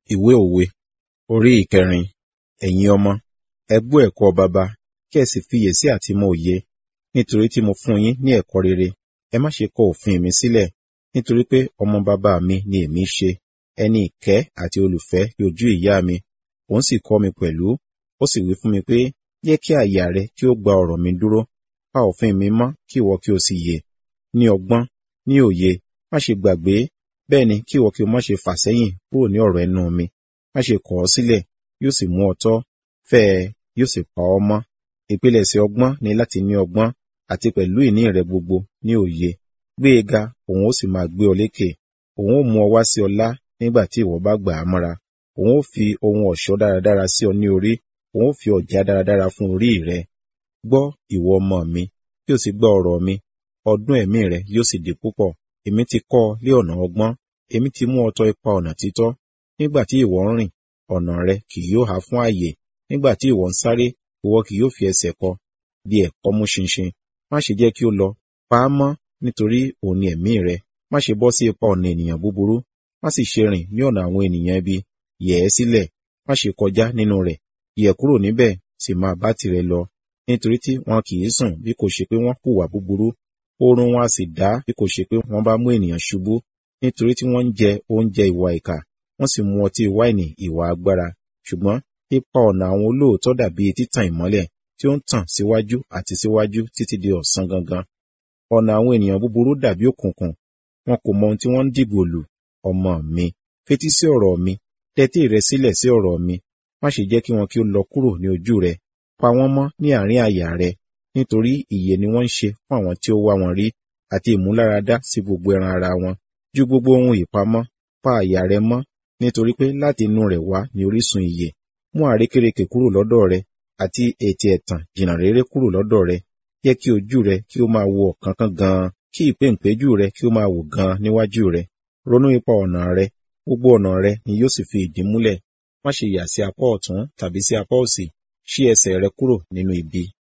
Ìwé òwe, orí ìkẹrin. Ẹ̀yin ọmọ, ẹ gbọ́ ẹ̀kọ́ baba, kí ẹ sì fiyèsí àti mọ òye. Nítorí tí mo fún yín ní ẹ̀kọ́ rere, ẹ má ṣe kọ òfin mi sílẹ̀. Nítorí pé ọmọ baba mi ni èmi ṣe, ẹni ìkẹ́ àti olùfẹ́ ojú ìyá mi. Òun sì kọ́ mi pẹ̀lú, ó sì wí fún mi pé, jẹ́ kí àyà rẹ kí ó gba ọ̀rọ̀ mi dúró. Pa òfin mi mọ́, kí ìwọ kí o sì yè. Ní ọgbọ́n, ní òye, má ṣe gbàgbé, bẹ́ẹ̀ ni kí ìwọ kí o má ṣe fà sẹ́yìn kúrò ní ọ̀rọ̀ ẹnu mi. Má ṣe kọ̀ ọ́ sílẹ̀, yóò sì mú ọ tọ́, fẹ́ ẹ, yóò sì pa ọ́ mọ́. Ìpilẹ̀ṣẹ̀ ọgbọ́n ni láti ní ọgbọ́n, àti pẹ̀lú ìní rẹ gbogbo ní òye. Gbé e ga, òun ó sì máa gbé ọ lékè. Òun ó mú ọ wá sí ọlá nígbà tí ìwọ bá gbà á mọ́ra. Òun ó fi ohun ọ̀ṣọ́ dáradára sí ọ ní orí, òun ó fi ọ̀já dáradára fún orí rẹ. Gbọ́, ìwọ ọmọ mi, kí o sì gbọ́ ọ̀rọ̀ mi. Ọdún ẹ̀mí rẹ yóò sì di púpọ̀. Èmi ti kọ́ ọ lé ọ̀nà ọgbọ́n, èmi ti mú ọ tọ ipa ọ̀nà títọ́. Nígbà tí ìwọ ń rìn, ọ̀nà rẹ kì yóò há fún ààyè. Nígbà tí ìwọ ń sáré, ìwọ kì yóò fi ẹsẹ̀ kọ. Di ẹ̀kọ́ mú ṣinṣin, má ṣe jẹ́ kí ó lọ. Pa á mọ́, nítorí òun ni ẹ̀mí rẹ. Má ṣe bọ́ sí ipa ọ̀nà ènìyàn búburú, má sì ṣe rìn ní ọ̀nà àwọn ènìyàn ibi. Yẹ̀ ẹ́ sílẹ̀, má ṣe kọjá nínú rẹ̀. Yẹ̀ kúrò níbẹ̀, sì máa bá tirẹ̀ lọ. Nítorí tí wọn kì í sùn bí kò ṣe pé wọ́n hùwà búburú. Oorun wọn a sì dá bí kò ṣe pé wọ́n bá mú ènìyàn ṣubú. Nítorí tí wọ́n ń jẹ oúnjẹ ìwà ìkà, wọ́n sì mu ọtí wáìnì ìwà agbára. Ṣùgbọ́n ipa ọ̀nà àwọn olóòótọ́ dàbí títàn ìmọ́lẹ̀ tí ó ń tàn síwájú àti síwájú títí di ọ̀sán gangan. Ọ̀nà àwọn ènìyàn búburú dàbí òkùnkùn, wọn kò mọ ohun tí wọ́n ń dìbò lù. Ọmọ mi, fetí sí ọ̀rọ̀ mi, tẹ́tí rẹ sílẹ̀ sí ọ̀rọ̀ mi. Má ṣe jẹ́ kí wọn kí ó lọ kúrò ní ojú rẹ. Pa wọ́n mọ́ ní àárín àyà rẹ, nítorí ìyè ni wọ́n ń ṣe fún àwọn tí ó wá wọn rí, àti ìmúláradá sí gbogbo ẹran ara wọn. Ju gbogbo ohun ìpamọ́, pa àyà rẹ mọ́, nítorí pé láti inú rẹ̀ wá ni orísun ìyè. Mú àrékérekè kúrò lọ́dọ̀ rẹ, àti ètè ẹ̀tàn jìnnà réré kúrò lọ́dọ̀ rẹ. Jẹ́ kí ojú rẹ kí ó máa wo ọ̀kánkán gan-an, kí ìpéǹpéjú rẹ kí ó máa wò gan-an níwájú rẹ. Ronú ipa ọ̀nà rẹ, gbogbo ọ̀nà rẹ ni yóò sì fi ìdí múlẹ̀. Má ṣe yà sí apá ọ̀tún tàbí sí apá òsì, ṣí ẹsẹ̀ rẹ kúrò nínú ibi.